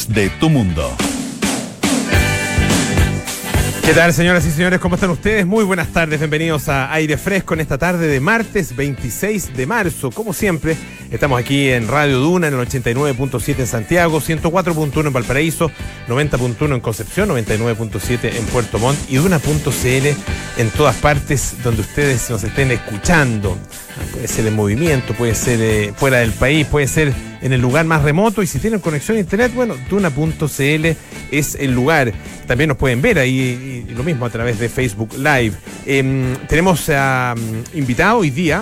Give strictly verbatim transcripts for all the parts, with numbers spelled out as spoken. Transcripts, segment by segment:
voz de tu mundo. ¿Qué tal, señoras y señores? ¿Cómo están ustedes? Muy buenas tardes, bienvenidos a Aire Fresco en esta tarde de martes veintiséis de marzo. Como siempre, estamos aquí en Radio Duna en el ochenta y nueve punto siete en Santiago, ciento cuatro punto uno en Valparaíso, noventa punto uno en Concepción, noventa y nueve punto siete en Puerto Montt y Duna punto c l en todas partes donde ustedes nos estén escuchando. Puede ser en movimiento, puede ser eh, fuera del país, puede ser en el lugar más remoto, y si tienen conexión a internet, bueno, Duna punto c l es el lugar. También nos pueden ver ahí, y, y lo mismo a través de Facebook Live. Eh, tenemos a, um, invitado hoy día,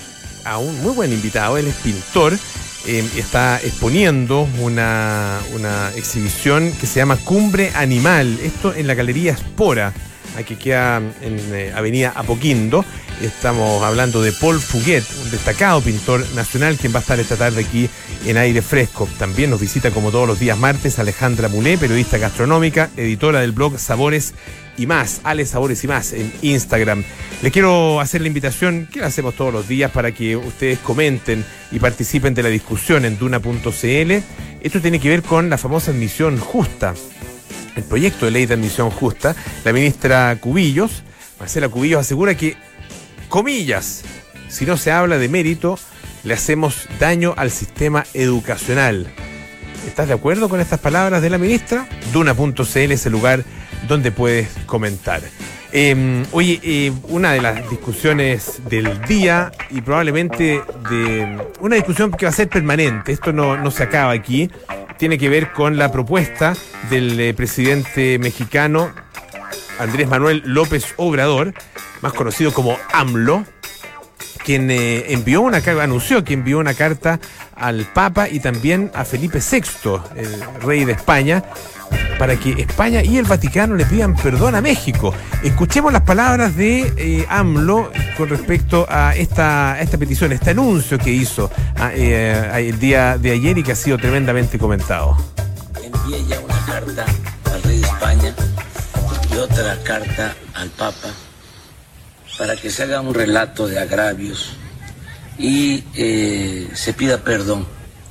a un muy buen invitado. Él es pintor, eh, está exponiendo una, una exhibición que se llama Cumbre Animal, esto en la Galería Espora, aquí queda en eh, Avenida Apoquindo. Estamos hablando de Paul Fuguet, un destacado pintor nacional, quien va a estar esta tarde aquí en Aire Fresco. También nos visita, como todos los días martes, Alejandra Mulé, periodista gastronómica, editora del blog Sabores y Más, Ale Sabores y Más en Instagram. Le quiero hacer la invitación, que la hacemos todos los días, para que ustedes comenten y participen de la discusión en Duna punto c l. Esto tiene que ver con la famosa admisión justa, el proyecto de ley de admisión justa. La ministra Cubillos, Marcela Cubillos, asegura que, comillas, si no se habla de mérito, le hacemos daño al sistema educacional. ¿Estás de acuerdo con estas palabras de la ministra? Duna punto c l es el lugar donde puedes comentar. Eh, oye, eh, una de las discusiones del día, y probablemente de una discusión que va a ser permanente, esto no, no se acaba aquí, tiene que ver con la propuesta del eh, presidente mexicano Andrés Manuel López Obrador, más conocido como AMLO, quien eh, envió una carta, anunció que envió una carta al Papa y también a Felipe sexto, el rey de España, para que España y el Vaticano le pidan perdón a México. Escuchemos las palabras de eh, AMLO con respecto a esta, a esta petición, este anuncio que hizo a, eh, el día de ayer y que ha sido tremendamente comentado. Envié ya una carta al rey de España y otra carta al Papa para que se haga un relato de agravios y eh, se pida perdón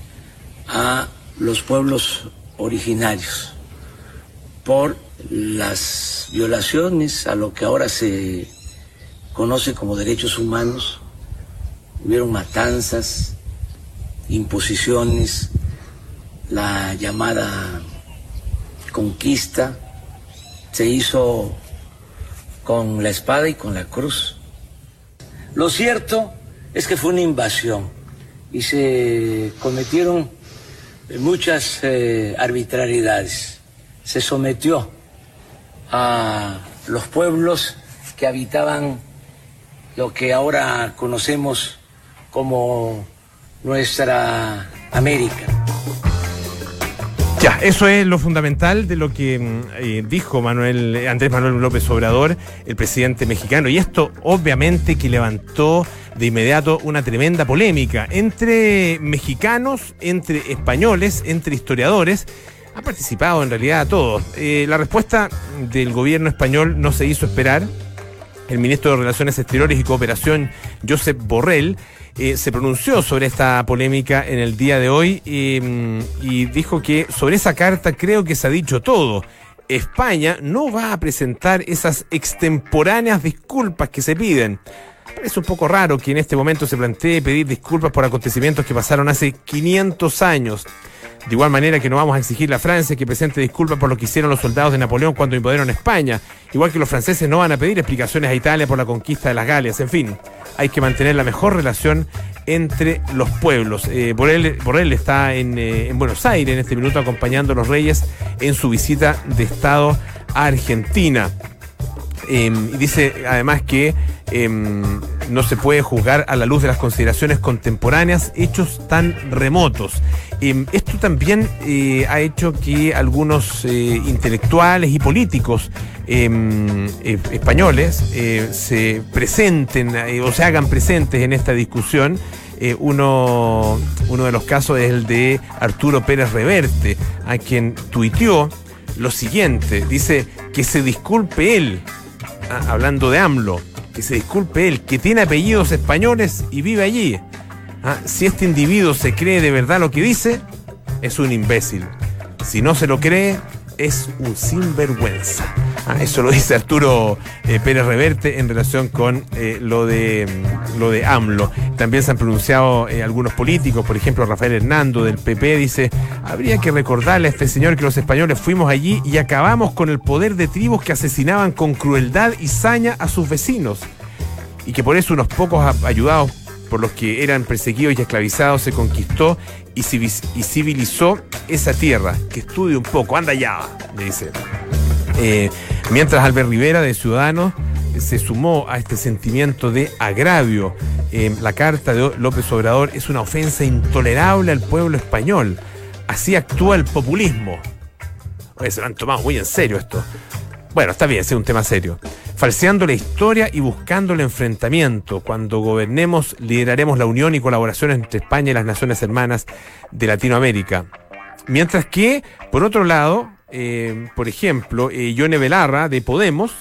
a los pueblos originarios por las violaciones a lo que ahora se conoce como derechos humanos. Hubieron matanzas, imposiciones, la llamada conquista se hizo con la espada y con la cruz. Lo cierto es que fue una invasión y se cometieron muchas eh, arbitrariedades. Se sometió a los pueblos que habitaban lo que ahora conocemos como nuestra América. Ya, eso es lo fundamental de lo que eh, dijo Manuel, Andrés Manuel López Obrador, el presidente mexicano, y esto obviamente que levantó de inmediato una tremenda polémica entre mexicanos, entre españoles, entre historiadores. Ha participado en realidad a todos. Eh, la respuesta del gobierno español no se hizo esperar. El ministro de Relaciones Exteriores y Cooperación, Josep Borrell, eh, se pronunció sobre esta polémica en el día de hoy eh, y dijo que sobre esa carta creo que se ha dicho todo. España no va a presentar esas extemporáneas disculpas que se piden. Parece un poco raro que en este momento se plantee pedir disculpas por acontecimientos que pasaron hace quinientos años. De igual manera que no vamos a exigirle a Francia que presente disculpas por lo que hicieron los soldados de Napoleón cuando invadieron España. Igual que los franceses no van a pedir explicaciones a Italia por la conquista de las Galias. En fin, hay que mantener la mejor relación entre los pueblos. Eh, Borrell, Borrell está en, eh, en Buenos Aires en este minuto acompañando a los reyes en su visita de Estado a Argentina. Eh, y dice además que eh, no se puede juzgar a la luz de las consideraciones contemporáneas hechos tan remotos. Eh, esto también eh, ha hecho que algunos eh, intelectuales y políticos eh, eh, españoles eh, se presenten eh, o se hagan presentes en esta discusión. Eh, uno, uno de los casos es el de Arturo Pérez Reverte, a quien tuiteó lo siguiente. Dice que se disculpe él, ah, hablando de AMLO, que se disculpe él, que tiene apellidos españoles y vive allí. Ah, si este individuo se cree de verdad lo que dice, es un imbécil. Si no se lo cree, es un sinvergüenza. Ah, eso lo dice Arturo eh, Pérez Reverte en relación con eh, lo de lo de AMLO. También se han pronunciado eh, algunos políticos, por ejemplo Rafael Hernando del P P dice: habría que recordarle a este señor que los españoles fuimos allí y acabamos con el poder de tribus que asesinaban con crueldad y saña a sus vecinos, y que por eso unos pocos ayudados por los que eran perseguidos y esclavizados se conquistó y civilizó esa tierra. Que estudie un poco, anda ya, le dice. Eh, mientras Albert Rivera de Ciudadanos se sumó a este sentimiento de agravio. Eh, la carta de López Obrador es una ofensa intolerable al pueblo español. Así actúa el populismo. Oye, se lo han tomado muy en serio esto. Bueno, está bien, ese es un tema serio. Falseando la historia y buscando el enfrentamiento. Cuando gobernemos, lideraremos la unión y colaboración entre España y las naciones hermanas de Latinoamérica. Mientras que, por otro lado, eh, por ejemplo, eh, Yone Belarra de Podemos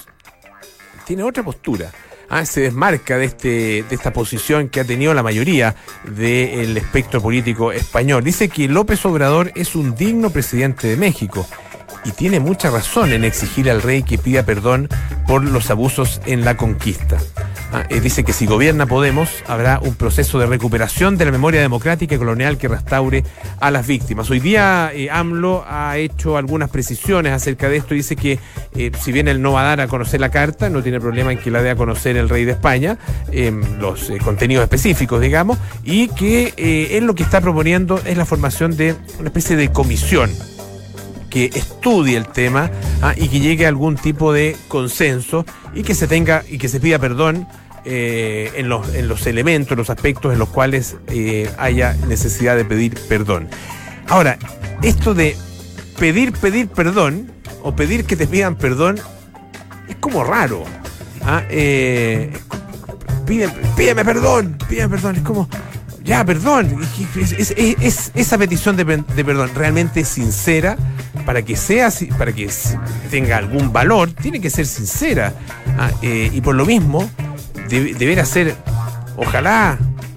tiene otra postura. Ah, se desmarca de, este, de esta posición que ha tenido la mayoría del espectro político español. Dice que López Obrador es un digno presidente de México. Y tiene mucha razón en exigir al rey que pida perdón por los abusos en la conquista. Ah, eh, dice que si gobierna Podemos, habrá un proceso de recuperación de la memoria democrática y colonial que restaure a las víctimas. Hoy día eh, AMLO ha hecho algunas precisiones acerca de esto. Dice que eh, si bien él no va a dar a conocer la carta, no tiene problema en que la dé a conocer el rey de España, eh, los eh, contenidos específicos, digamos, y que eh, él lo que está proponiendo es la formación de una especie de comisión que estudie el tema ah, y que llegue a algún tipo de consenso y que se tenga y que se pida perdón eh, en, los, en los elementos, los aspectos en los cuales eh, haya necesidad de pedir perdón. Ahora, esto de pedir, pedir perdón o pedir que te pidan perdón es como raro. Ah, eh, pide, pídeme perdón, pídeme perdón, es como... Ya, perdón, es, es, es, es, esa petición de, de perdón realmente sincera, para que sea, para que tenga algún valor, tiene que ser sincera. Ah, eh, y por lo mismo, de, deberá ser, ojalá,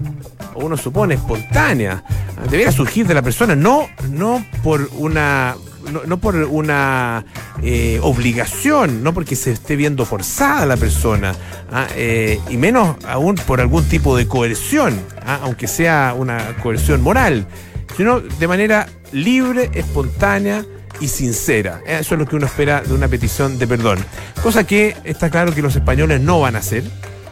o uno supone, espontánea. Deberá surgir de la persona, no, no por una... No, no por una eh, obligación, no porque se esté viendo forzada la persona, ¿ah? eh, y menos aún por algún tipo de coerción, ¿ah? aunque sea una coerción moral, sino de manera libre, espontánea y sincera. Eso es lo que uno espera de una petición de perdón, cosa que está claro que los españoles no van a hacer.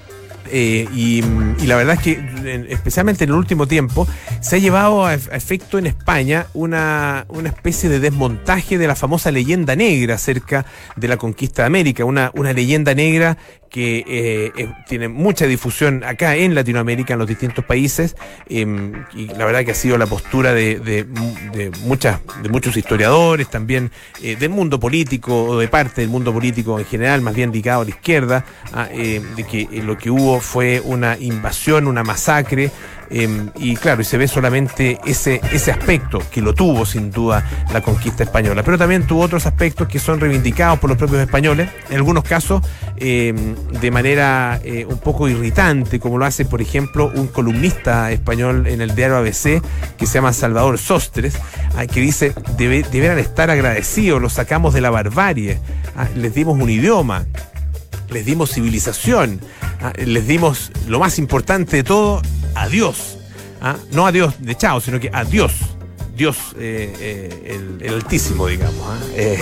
Eh, y, y la verdad es que, en, especialmente en el último tiempo, se ha llevado a, a efecto en España una, una especie de desmontaje de la famosa leyenda negra acerca de la conquista de América, una, una leyenda negra que eh, eh, tiene mucha difusión acá en Latinoamérica, en los distintos países, eh, y la verdad que ha sido la postura de, de, de, muchas, de muchos historiadores, también eh, del mundo político, o de parte del mundo político en general, más bien ligado a la izquierda, ah, eh, de que eh, lo que hubo fue una invasión, una masacre, eh, y claro, y se ve solamente ese, ese aspecto, que lo tuvo sin duda la conquista española, pero también tuvo otros aspectos que son reivindicados por los propios españoles, en algunos casos eh, de manera eh, un poco irritante, como lo hace, por ejemplo, un columnista español en el diario A B C, que se llama Salvador Sostres, ah, que dice: Debe, deberán estar agradecidos, los sacamos de la barbarie, ah, les dimos un idioma, les dimos civilización, ah, les dimos lo más importante de todo, a Dios, ah, no a Dios de chao, sino que a Dios, Dios eh, eh, el, el Altísimo, digamos. Ah, eh,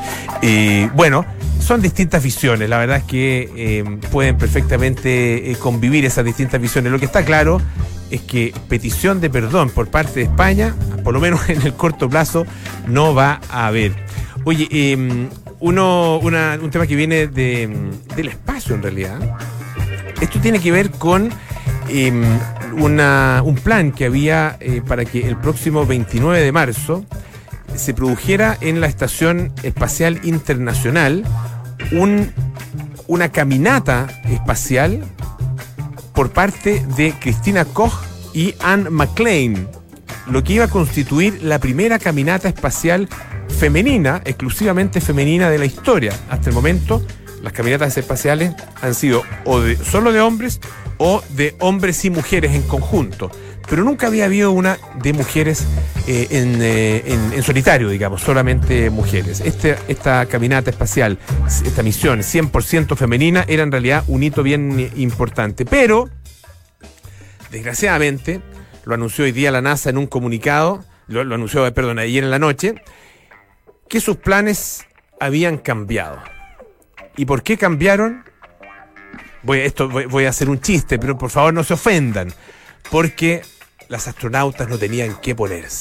y bueno, son distintas visiones, la verdad es que eh, pueden perfectamente eh, convivir esas distintas visiones. Lo que está claro es que petición de perdón por parte de España, por lo menos en el corto plazo, no va a haber. Oye, eh, uno, una, un tema que viene de, del espacio en realidad. Esto tiene que ver con eh, una, un plan que había eh, para que el próximo veintinueve de marzo se produjera en la Estación Espacial Internacional un, una caminata espacial por parte de Christina Koch y Anne McClain, lo que iba a constituir la primera caminata espacial femenina, exclusivamente femenina de la historia. Hasta el momento, las caminatas espaciales han sido o de, solo de hombres o de hombres y mujeres en conjunto. pero nunca había habido una de mujeres eh, en, eh, en, en solitario, digamos, solamente mujeres. Este, esta caminata espacial, esta misión cien por ciento femenina, era en realidad un hito bien importante, pero desgraciadamente lo anunció hoy día la NASA en un comunicado, lo, lo anunció, perdón, ayer en la noche, que sus planes habían cambiado. ¿Y por qué cambiaron? Voy, esto, voy, voy a hacer un chiste, pero por favor no se ofendan, porque las astronautas no tenían qué ponerse.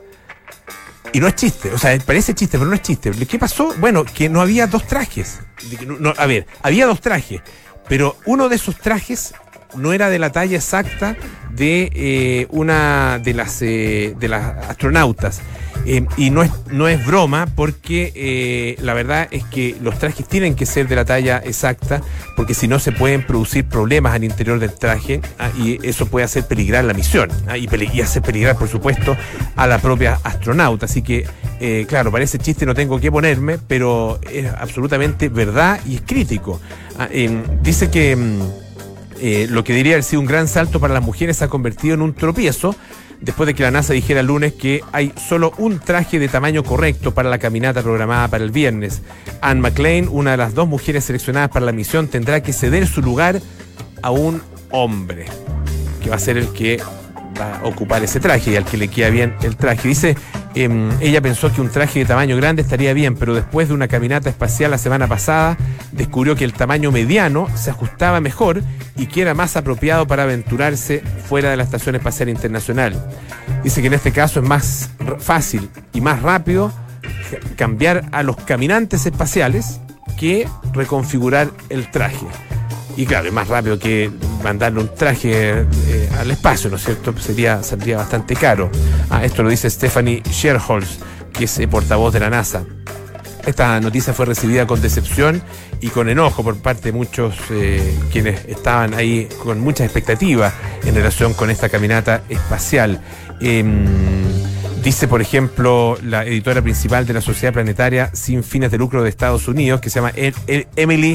Y no es chiste, o sea, parece chiste, pero no es chiste. ¿Qué pasó? Bueno, que no había dos trajes. No, no, a ver, había dos trajes, pero uno de esos trajes no era de la talla exacta de eh, una de las eh, de las astronautas. Eh, y no es, no es broma, porque eh, la verdad es que los trajes tienen que ser de la talla exacta, porque si no se pueden producir problemas al interior del traje, ah, y eso puede hacer peligrar la misión, ah, y, peli- y hacer peligrar, por supuesto, a la propia astronauta. Así que, eh, claro, parece chiste, no tengo que ponerme, pero es absolutamente verdad y es crítico. Ah, eh, dice que mm, eh, lo que diría haber sido un gran salto para las mujeres se ha convertido en un tropiezo, después de que la NASA dijera el lunes que hay solo un traje de tamaño correcto para la caminata programada para el viernes. Anne McClain, una de las dos mujeres seleccionadas para la misión, tendrá que ceder su lugar a un hombre, que va a ser el que va a ocupar ese traje y al que le queda bien el traje. Dice, eh, ella pensó que un traje de tamaño grande estaría bien, pero después de una caminata espacial la semana pasada, descubrió que el tamaño mediano se ajustaba mejor y que era más apropiado para aventurarse fuera de la Estación Espacial Internacional. Dice que en este caso es más r- fácil y más rápido cambiar a los caminantes espaciales que reconfigurar el traje. Y claro, es más rápido que mandarle un traje eh, al espacio, ¿no es cierto? Sería, saldría bastante caro. Ah, esto lo dice Stephanie Sherholz, que es eh, portavoz de la NASA. Esta noticia fue recibida con decepción y con enojo por parte de muchos eh, quienes estaban ahí con muchas expectativas en relación con esta caminata espacial. Eh, dice, por ejemplo, la editora principal de la Sociedad Planetaria Sin Fines de Lucro de Estados Unidos, que se llama el, el Emily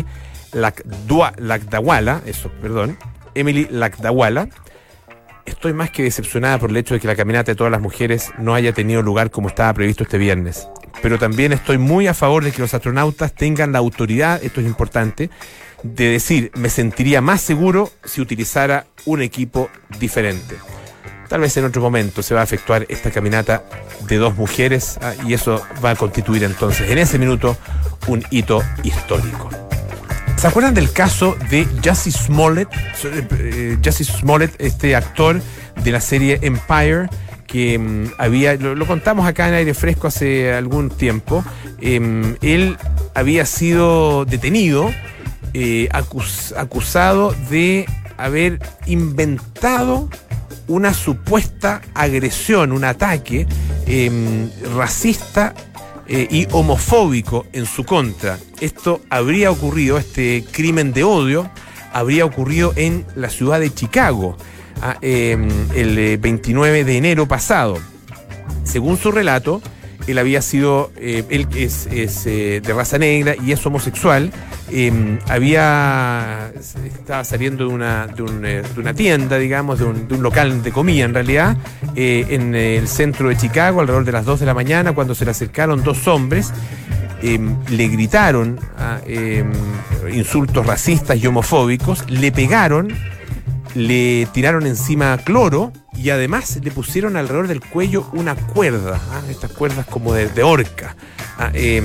Lakdawala, eso, perdón, Emily Lakdawala. Estoy más que decepcionada por el hecho de que la caminata de todas las mujeres no haya tenido lugar como estaba previsto este viernes. Pero también estoy muy a favor de que los astronautas tengan la autoridad, esto es importante, de decir, me sentiría más seguro si utilizara un equipo diferente. Tal vez en otro momento se va a efectuar esta caminata de dos mujeres, ah, y eso va a constituir entonces en ese minuto un hito histórico. ¿Se acuerdan del caso de Jussie Smollett? Eh, Jussie Smollett, este actor de la serie Empire, que um, había, lo, lo contamos acá en Aire Fresco hace algún tiempo. Eh, él había sido detenido, eh, acus, acusado de haber inventado una supuesta agresión, un ataque eh, racista Eh, y homofóbico en su contra. Esto habría ocurrido, este crimen de odio habría ocurrido en la ciudad de Chicago ah, eh, el veintinueve de enero pasado. Según su relato, él había sido, eh, él es, es eh, de raza negra y es homosexual. Eh, había estaba saliendo de una de, un, de una tienda, digamos, de un, de un local de comida en realidad, eh, en el centro de Chicago, alrededor de las dos de la mañana, cuando se le acercaron dos hombres. Eh, le gritaron ah, eh, insultos racistas y homofóbicos, le pegaron, le tiraron encima cloro y además le pusieron alrededor del cuello una cuerda, ¿ah? Estas cuerdas como de, de horca. Ah, eh,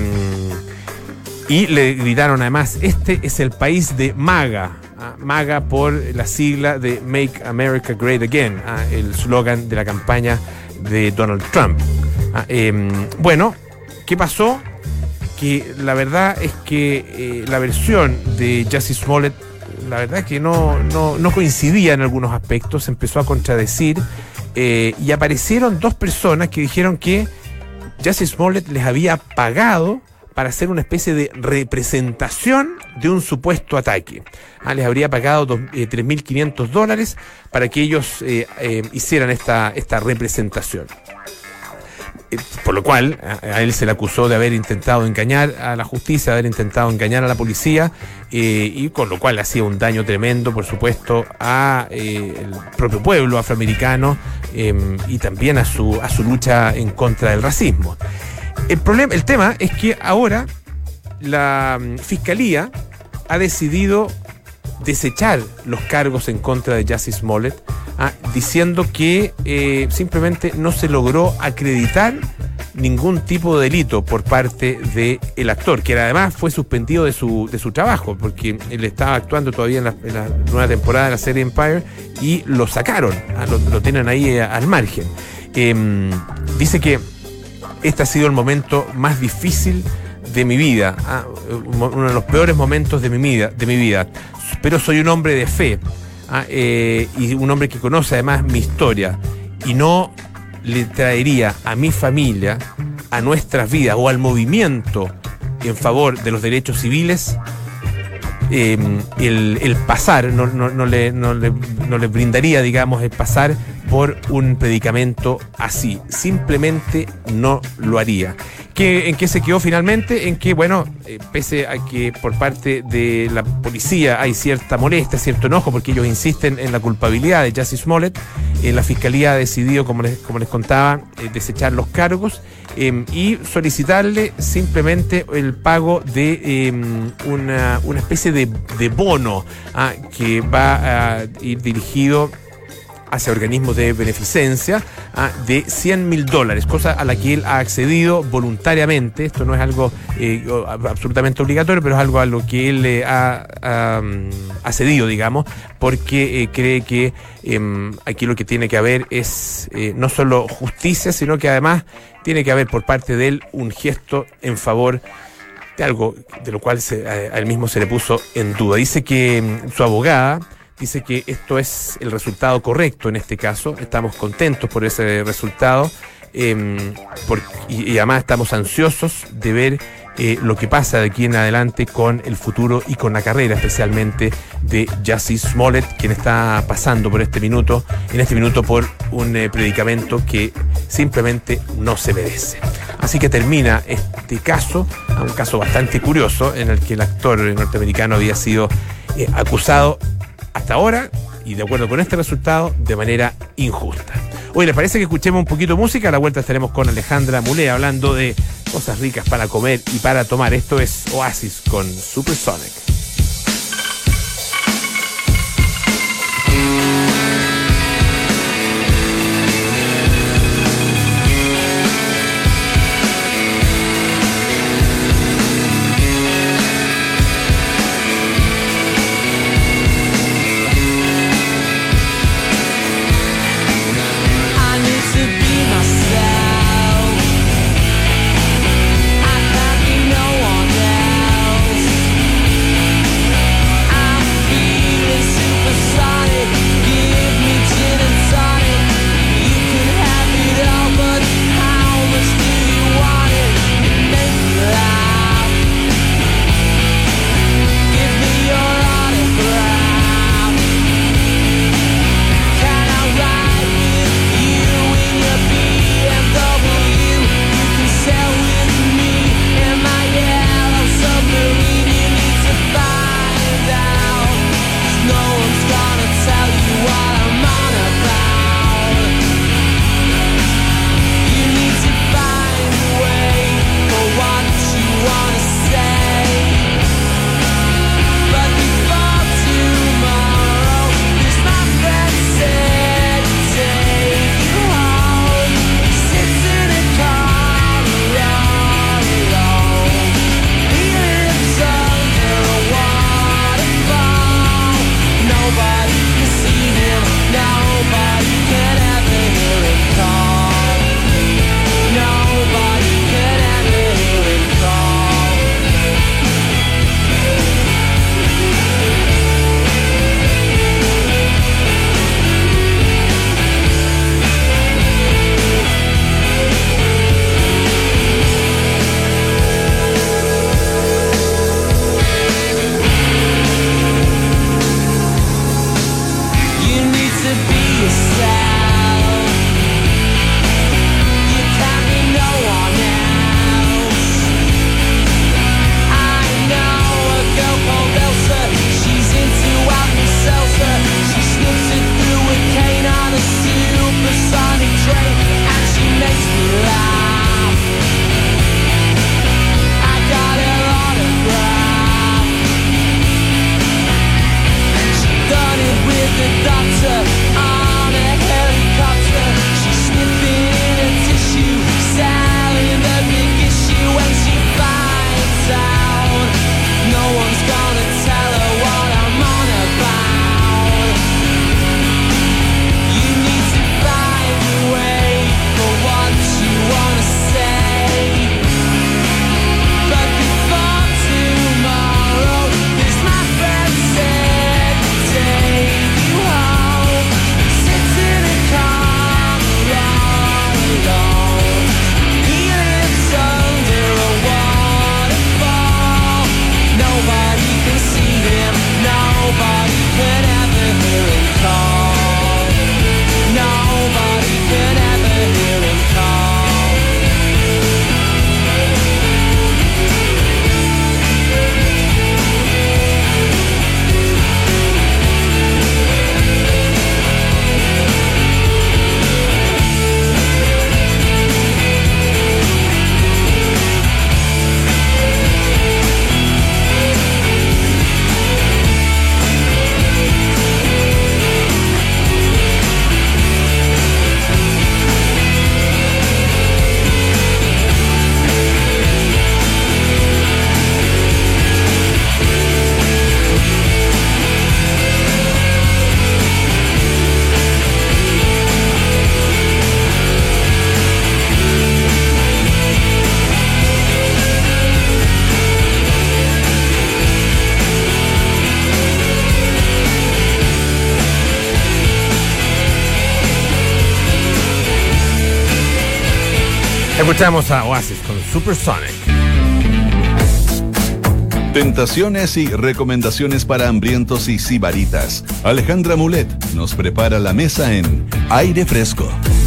y le gritaron además, este es el país de MAGA, ¿ah? MAGA por la sigla de Make America Great Again, ¿ah? El slogan de la campaña de Donald Trump. Ah, eh, bueno, ¿qué pasó? Que la verdad es que eh, la versión de Jussie Smollett, la verdad que no, no, no coincidía en algunos aspectos, se empezó a contradecir, eh, y aparecieron dos personas que dijeron que Jussie Smollett les había pagado para hacer una especie de representación de un supuesto ataque. Ah, les habría pagado eh, tres mil quinientos dólares para que ellos eh, eh, hicieran esta, esta representación. por lo cual a, a él se le acusó de haber intentado engañar a la justicia, de haber intentado engañar a la policía, eh, y con lo cual hacía un daño tremendo, por supuesto, a eh, el propio pueblo afroamericano, eh, y también a su, a su lucha en contra del racismo. El problema, el tema es que ahora la Fiscalía ha decidido desechar los cargos en contra de Jussie Smollett, ah, diciendo que eh, simplemente no se logró acreditar ningún tipo de delito por parte del actor, que además fue suspendido de su, de su trabajo, porque él estaba actuando todavía en la, en la nueva temporada de la serie Empire y lo sacaron, ah, lo, lo tienen ahí eh, al margen. Eh, dice que este ha sido el momento más difícil de mi vida, ah, uno de los peores momentos de mi vida, de mi vida. Pero soy un hombre de fe, ah, eh, y un hombre que conoce además mi historia, y no le traería a mi familia, a nuestras vidas o al movimiento en favor de los derechos civiles eh, el, el pasar, no, no, no, le, no, le, no le brindaría, digamos, el pasar por un predicamento así. Simplemente no lo haría. ¿Qué, ¿En qué se quedó finalmente? En que, bueno, eh, pese a que por parte de la policía hay cierta molestia, cierto enojo, porque ellos insisten en la culpabilidad de Jussie Smollett, eh, la Fiscalía ha decidido, como les, como les contaba, eh, desechar los cargos eh, y solicitarle simplemente el pago de eh, una, una especie de, de bono ah, que va a ir dirigido hacia organismos de beneficencia, ah, de cien mil dólares, cosa a la que él ha accedido voluntariamente. Esto no es algo eh, absolutamente obligatorio, pero es algo a lo que él eh, ha, ha, ha cedido, digamos, porque eh, cree que eh, aquí lo que tiene que haber es eh, no solo justicia, sino que además tiene que haber por parte de él un gesto en favor de algo de lo cual se, a, a él mismo se le puso en duda. Dice que mm, su abogada dice que esto es el resultado correcto en este caso. Estamos contentos por ese resultado, eh, por, y, y además estamos ansiosos de ver eh, lo que pasa de aquí en adelante con el futuro y con la carrera, especialmente de Jussie Smollett, quien está pasando por este minuto, en este minuto por un eh, predicamento que simplemente no se merece. Así que termina este caso, un caso bastante curioso, en el que el actor norteamericano había sido eh, acusado hasta ahora, y de acuerdo con este resultado, de manera injusta. Oye, ¿les parece que escuchemos un poquito de música? A la vuelta estaremos con Alejandra Mulé hablando de cosas ricas para comer y para tomar. Esto es Oasis con Supersonic. I thought you no one else Escuchamos a Oasis con Supersonic. Tentaciones y recomendaciones para hambrientos y sibaritas. Alejandra Mulet nos prepara la mesa en Aire Fresco.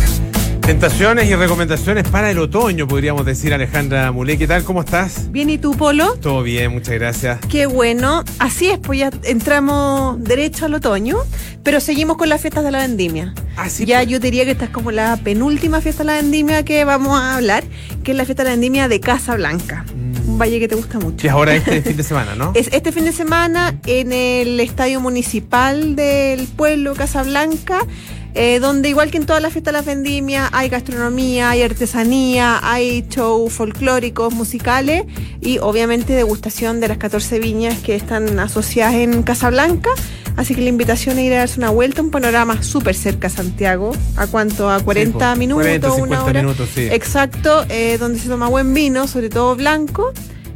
Tentaciones y recomendaciones para el otoño, podríamos decir, Alejandra Mulet. ¿Qué tal? ¿Cómo estás? Bien, ¿y tú, Polo? Todo bien, muchas gracias. Qué bueno. Así es, pues ya entramos derecho al otoño, pero seguimos con las fiestas de la vendimia. Ah, sí, ya pues. yo diría que esta es como la penúltima fiesta de la vendimia que vamos a hablar, que es la fiesta de la vendimia de Casablanca. Mm. Un valle que te gusta mucho. Que es ahora este fin de semana, ¿no? Es este fin de semana en el Estadio Municipal del pueblo Casablanca. Eh, donde igual que en todas las fiestas de las vendimias hay gastronomía, hay artesanía, hay shows folclóricos, musicales y obviamente degustación de las catorce viñas que están asociadas en Casablanca. Así que la invitación es ir a darse una vuelta, un panorama súper cerca a Santiago. ¿A cuánto? ¿A cuarenta sí, minutos? cuarenta, una hora. Minutos, sí. Exacto, eh, donde se toma buen vino, sobre todo blanco,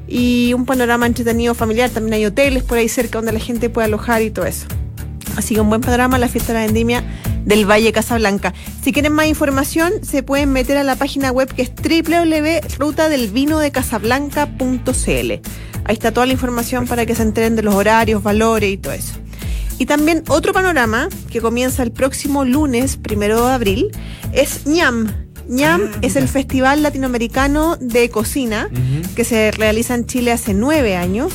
y un panorama entretenido familiar. También hay hoteles por ahí cerca donde la gente puede alojar y todo eso. Así que un buen panorama la fiesta de la vendimia del Valle Casablanca. Si quieren más información, se pueden meter a la página web que es doble u doble u doble u punto ruta del vino de casablanca punto c l. Ahí está toda la información para que se enteren de los horarios, valores y todo eso. Y también otro panorama que comienza el próximo lunes, primero de abril, es ñam. ñam ah, es el Festival Latinoamericano de Cocina, uh-huh. que se realiza en Chile hace nueve años.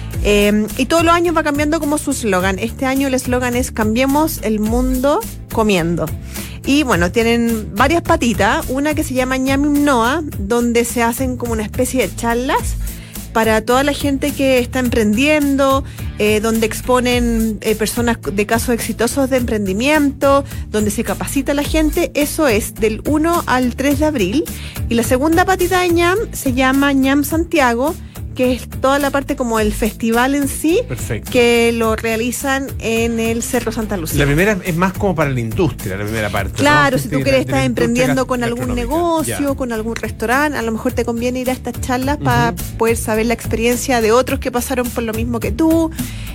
Eh, y todos los años va cambiando como su eslogan. Este año el eslogan es Cambiemos el mundo comiendo. Y bueno, tienen varias patitas. Una que se llama ñam Imnoa, donde se hacen como una especie de charlas para toda la gente que está emprendiendo, eh, donde exponen eh, personas de casos exitosos de emprendimiento, donde se capacita a la gente. Eso es del uno al tres de abril. Y la segunda patita de ñam se llama ñam Santiago, que es toda la parte como el festival en sí. Perfecto. Que lo realizan en el Cerro Santa Lucía. La primera es más como para la industria, la primera parte. Claro, ¿no? si tú quieres estar emprendiendo con algún negocio, ya. con algún restaurante, a lo mejor te conviene ir a estas charlas uh-huh. para poder saber la experiencia de otros que pasaron por lo mismo que tú,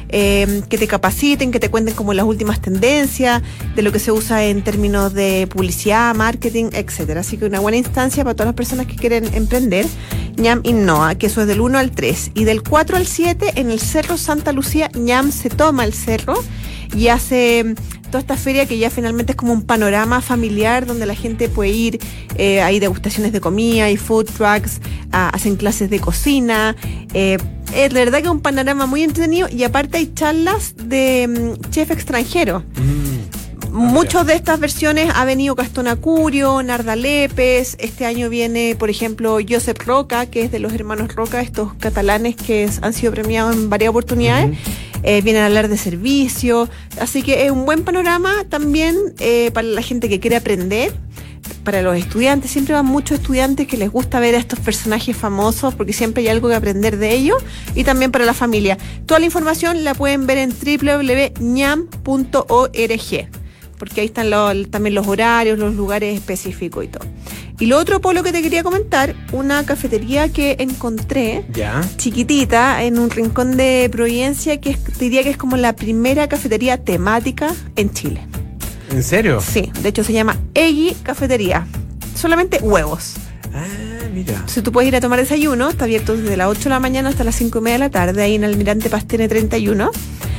eh, que te capaciten, que te cuenten como las últimas tendencias, de lo que se usa en términos de publicidad, marketing, etcétera. Así que una buena instancia para todas las personas que quieren emprender. ñam Innoa, que eso es del uno al tres, y del cuatro al siete en el Cerro Santa Lucía. ñam se toma el cerro y hace toda esta feria que ya finalmente es como un panorama familiar donde la gente puede ir, eh, hay degustaciones de comida, hay food trucks, ah, hacen clases de cocina, eh, es la verdad que es un panorama muy entretenido y aparte hay charlas de um, chef extranjero. Mm. Muchas de estas versiones ha venido Gastón Acurio, Narda Lepes. Este año viene, por ejemplo, Josep Roca, que es de los hermanos Roca, estos catalanes que es, han sido premiados en varias oportunidades. Uh-huh. Eh, vienen a hablar de servicio. Así que es un buen panorama también eh, para la gente que quiere aprender. Para los estudiantes, siempre van muchos estudiantes que les gusta ver a estos personajes famosos porque siempre hay algo que aprender de ellos, y también para la familia. Toda la información la pueden ver en doble u doble u doble u punto ñam punto org, porque ahí están los, también los horarios, los lugares específicos y todo. Y lo otro, Polo, que te quería comentar, una cafetería que encontré, ¿ya? Chiquitita, en un rincón de Providencia, que es, te diría que es como la primera cafetería temática en Chile. ¿En serio? Sí, de hecho se llama Eggy Cafetería. Solamente huevos. Ah, mira. Si tú puedes ir a tomar desayuno, está abierto desde las ocho de la mañana hasta las cinco y media de la tarde, ahí en Almirante Pastene treinta y uno.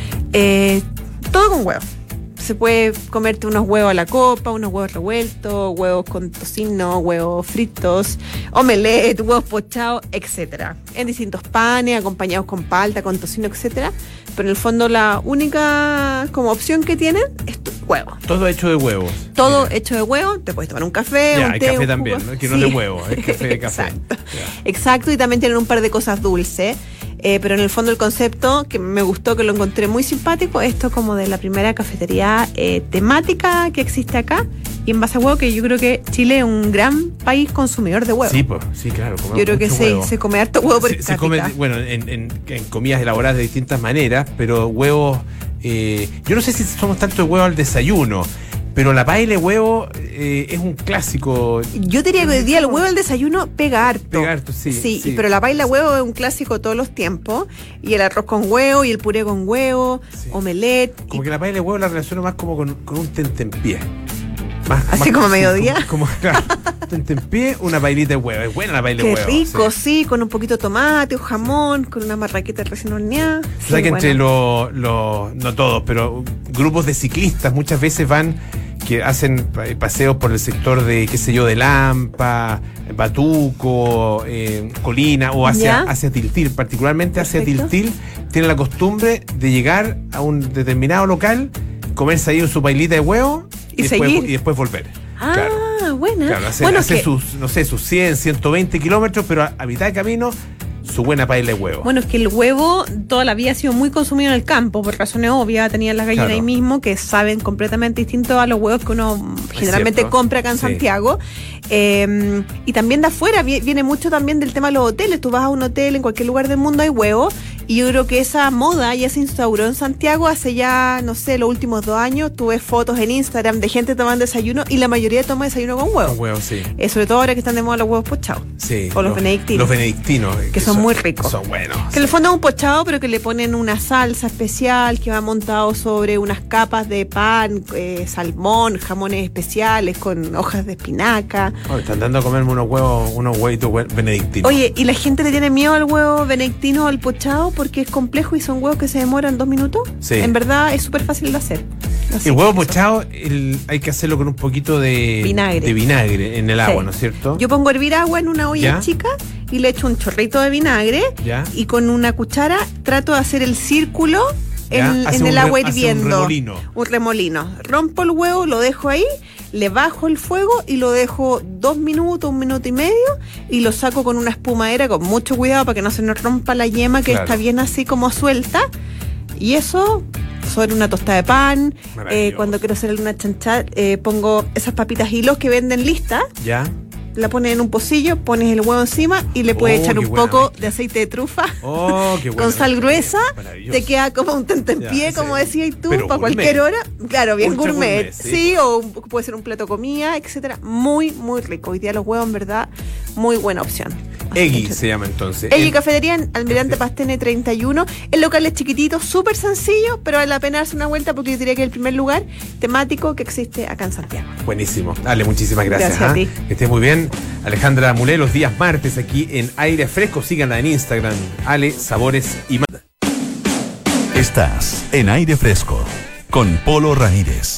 Eh, todo con huevos. Se puede comerte unos huevos a la copa, unos huevos revueltos, huevos con tocino, huevos fritos, omelette, huevos pochados, etcétera. En distintos panes, acompañados con palta, con tocino, etcétera. Pero en el fondo la única como opción que tienen es tu huevo. Todo hecho de huevos. Todo Mira. hecho de huevo. Te puedes tomar un café, ya, un hay té, café un también, jugo. ¿no? Que no sí. es de huevo, es café de café. Exacto. Exacto, y también tienen un par de cosas dulces. Eh, pero en el fondo el concepto que me gustó, que lo encontré muy simpático, esto como de la primera cafetería eh, temática que existe acá, y en base a huevo, que yo creo que Chile es un gran país consumidor de huevo. Sí, pues, sí, claro. Yo creo que se, se come harto huevo por se, se come, bueno, en, en, en comidas elaboradas de distintas maneras, pero huevos, eh, yo no sé si somos tanto de huevo al desayuno, pero la paella de huevo eh, es un clásico. Yo diría que hoy día el huevo al desayuno pega harto. Pega harto, sí, sí. sí. Pero la paella de huevo es un clásico todos los tiempos. Y el arroz con huevo, y el puré con huevo, sí. Omelette. Como y... que la paella de huevo la relaciono más como con, con un tentempié. Más, Así más, como a sí, mediodía. Como, como, claro, tentempié, una pailita de huevo. Es buena la paila Qué de huevo. rico, sí. sí, con un poquito de tomate, un jamón, con una marraqueta recién horneada. O sea Sí, que entre bueno. los, los, no todos, pero grupos de ciclistas muchas veces van, que hacen pa- paseos por el sector de, qué sé yo, de Lampa, Batuco, eh, Colina, o hacia, ¿Ya? hacia Tiltil, particularmente hacia Perfecto. Tiltil, tienen la costumbre de llegar a un determinado local, comerse ahí su pailita de huevo Y después, seguir. y después volver. Ah, Claro. buena. Claro, hace, bueno, hace que, sus, no sé, sus cien, ciento veinte kilómetros, pero a, a mitad de camino, su buena paila de huevo. bueno, es que el huevo toda la vida ha sido muy consumido en el campo, por razones obvias. Tenían las gallinas Claro. ahí mismo, que saben completamente distinto a los huevos que uno generalmente cierto. compra acá en Sí. Santiago. Eh, y también de afuera, vi- viene mucho también del tema de los hoteles. Tú vas a un hotel, en cualquier lugar del mundo hay huevos. Y yo creo que esa moda ya se instauró en Santiago hace ya, no sé, los últimos dos años. Tuve fotos en Instagram de gente tomando desayuno y la mayoría toma desayuno con huevo. Con huevo, sí. Eh, sobre todo ahora que están de moda los huevos pochados. Sí, O los benedictinos. Los benedictinos. eh, Que son muy ricos. Son buenos. Que en el fondo es un pochado, pero que le ponen una salsa especial que va montado sobre unas capas de pan, eh, salmón, jamones especiales con hojas de espinaca. Oh, están dando a comerme unos huevos, unos huevitos hue- benedictinos. Oye, ¿y la gente le tiene miedo al huevo benedictino o al pochado porque es complejo y son huevos que se demoran dos minutos? Sí. En verdad es súper fácil de hacer. Así el huevo que eso. pochado el- hay que hacerlo con un poquito de Vinagre. de vinagre en el agua, Sí. ¿no es cierto? Yo pongo a hervir agua en una olla ¿Ya? chica y le echo un chorrito de vinagre ¿Ya? y con una cuchara trato de hacer el círculo ¿Ya? en, Hace en un el re- agua hace un hirviendo. remolino. Un remolino. Rompo el huevo, lo dejo ahí, le bajo el fuego y lo dejo dos minutos, un minuto y medio y lo saco con una espumadera con mucho cuidado para que no se nos rompa la yema que Claro. está bien así como suelta. Y eso sobre una tostada de pan. Maravilloso. Eh, cuando quiero hacer alguna chanchada, eh, pongo esas papitas hilos que venden listas. ¿Ya? La pones en un pocillo, pones el huevo encima y le puedes Oh, echar qué un buena poco mezcla. de aceite de trufa. Oh, qué bueno. Con sal gruesa, Maravilloso. te queda como un tentempié, Ya, como sí. decías tú, Pero para gourmet. cualquier hora. Claro, bien Ultra gourmet, gourmet, sí. sí, o un- puede ser un plato de comida, etcétera. Muy, muy rico. Hoy día los huevos, en verdad, muy buena opción. Así Eggy que- se llama entonces. Eggy El- Cafetería en Almirante Pastene treinta y uno. El local es chiquitito, súper sencillo, pero vale la pena darse una vuelta porque yo diría que es el primer lugar temático que existe acá en Santiago. Buenísimo. Dale, muchísimas gracias. Gracias a ¿ah? ti. Que estés muy bien. Alejandra Mulé, los días martes aquí en Aire Fresco. Síganla en Instagram. Ale, Sabores y más. Estás en Aire Fresco con Polo Ramírez.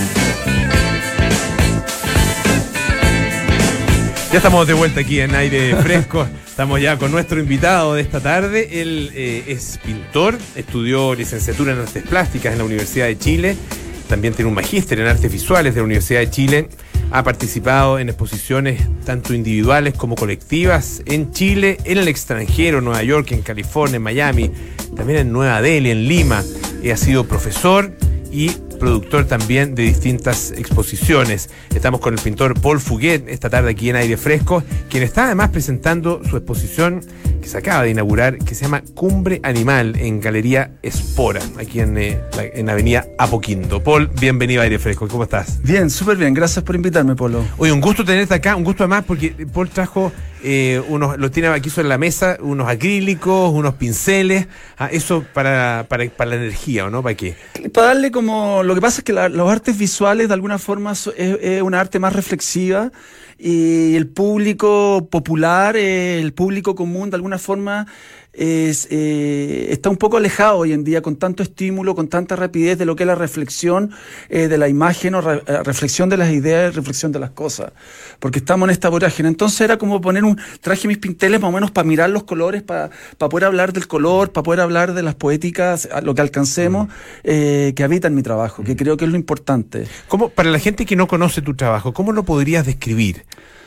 Ya estamos de vuelta aquí en Aire Fresco. Estamos ya con nuestro invitado de esta tarde. Él eh, es pintor, estudió licenciatura en Artes Plásticas en la Universidad de Chile. También tiene un magíster en Artes Visuales de la Universidad de Chile. Ha participado en exposiciones tanto individuales como colectivas en Chile, en el extranjero, en Nueva York, en California, en Miami, también en Nueva Delhi, en Lima. Eh, ha sido profesor y productor también de distintas exposiciones. Estamos con el pintor Paul Fuguet esta tarde aquí en Aire Fresco, quien está además presentando su exposición que se acaba de inaugurar, que se llama Cumbre Animal en Galería Espora, aquí en, eh, la- en Avenida Apoquindo. Paul, bienvenido a Aire Fresco, ¿cómo estás? Bien, súper bien. Gracias por invitarme, Polo. Oye, un gusto tenerte acá, un gusto además porque Paul trajo eh, unos, lo tiene aquí sobre la mesa, unos acrílicos, unos pinceles, ah, eso para, para, para la energía, ¿o no? ¿Para qué? Para darle como... Lo que pasa es que la- los artes visuales de alguna forma so- es, es una arte más reflexiva y el público popular, eh, el público común de alguna forma es, eh, está un poco alejado hoy en día con tanto estímulo, con tanta rapidez de lo que es la reflexión eh, de la imagen o re- eh, reflexión de las ideas, reflexión de las cosas, porque estamos en esta vorágine. Entonces era como poner un, traje mis pinteles más o menos para mirar los colores, para, para poder hablar del color, para poder hablar de las poéticas, a lo que alcancemos, eh, que habitan mi trabajo, que creo que es lo importante. ¿Cómo, para la gente que no conoce tu trabajo, ¿cómo lo podrías describir?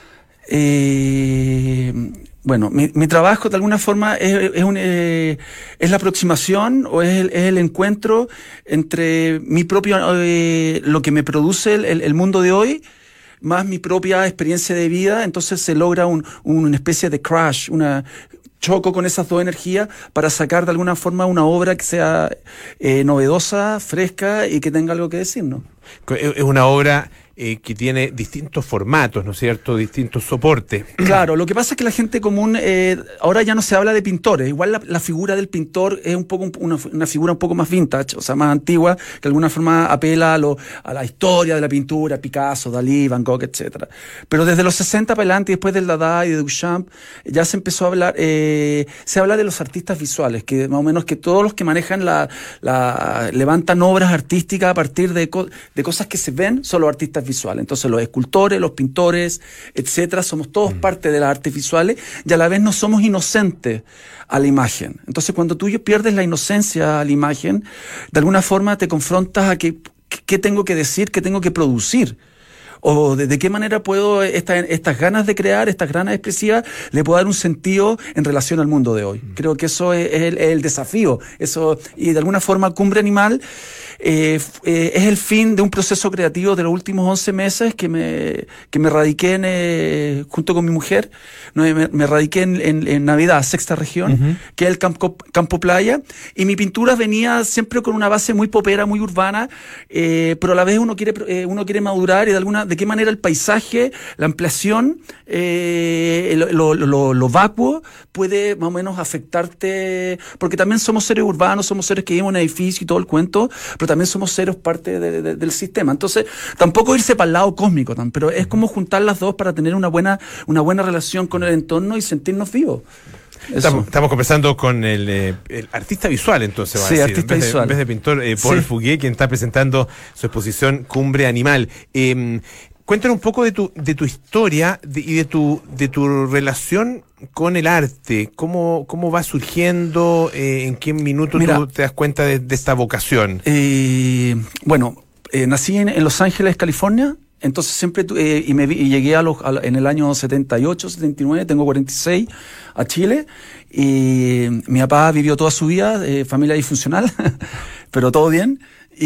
Eh, bueno, mi, mi trabajo de alguna forma es, es, un, eh, es la aproximación o es el, es el encuentro entre mi propio, eh, lo que me produce el, el, el mundo de hoy, más mi propia experiencia de vida. Entonces se logra un, una especie de crash, una choco con esas dos energías para sacar de alguna forma una obra que sea eh, novedosa, fresca y que tenga algo que decir, ¿no? Es una obra eh, que tiene distintos formatos, ¿no es cierto?, distintos soportes. Claro, lo que pasa es que la gente común, eh, ahora ya no se habla de pintores, igual la, la figura del pintor es un poco una, una figura un poco más vintage, o sea, más antigua, que de alguna forma apela a, lo, a la historia de la pintura, Picasso, Dalí, Van Gogh, etcétera. Pero desde los sesenta para adelante, después del Dada y de Duchamp, ya se empezó a hablar, eh, se habla de los artistas visuales, que más o menos que todos los que manejan la, la levantan obras artísticas a partir de, co- de cosas que se ven, son los artistas visuales. Entonces los escultores, los pintores, etcétera, somos todos mm. parte de las artes visuales y a la vez no somos inocentes a la imagen. Entonces cuando tú pierdes la inocencia a la imagen, de alguna forma te confrontas a que, qué tengo que decir, qué tengo que producir. O de, de qué manera puedo, esta, estas ganas de crear, estas ganas expresivas, le puedo dar un sentido en relación al mundo de hoy. Mm. Creo que eso es, es, el, es el desafío. Eso, y de alguna forma Cumbre Animal eh, eh, es el fin de un proceso creativo de los últimos once meses que me, que me radiqué en, eh, junto con mi mujer. No, me, me radiqué en, en, en Navidad, sexta región, uh-huh. que es el campo, campo playa. Y mi pintura venía siempre con una base muy popera, muy urbana, eh, pero a la vez uno quiere, eh, uno quiere madurar y de alguna de qué manera el paisaje, la ampliación, eh, lo, lo, lo, lo vacuo puede más o menos afectarte, porque también somos seres urbanos, somos seres que vivimos en edificios y todo el cuento, pero también somos seres parte de, de, del sistema. Entonces, tampoco irse para el lado cósmico, pero es como juntar las dos para tener una buena, una buena relación con el entorno y sentirnos vivos. Estamos, estamos conversando con el, eh, el artista visual, entonces, va sí, a decir, artista en vez visual. De, en vez de pintor, eh, Paul sí. Fouguet, quien está presentando su exposición Cumbre Animal. Eh, cuéntanos un poco de tu, de tu historia de, y de tu, de tu relación con el arte. ¿Cómo, cómo va surgiendo? Eh, ¿En qué minuto Mira, tú te das cuenta de, de esta vocación? Eh, bueno, eh, nací en, en Los Ángeles, California. Entonces siempre, eh, y, me, y llegué a los, a, en el año setenta y ocho, setenta y nueve, tengo cuarenta y seis, a Chile, y mi papá vivió toda su vida, eh, familia disfuncional, pero todo bien,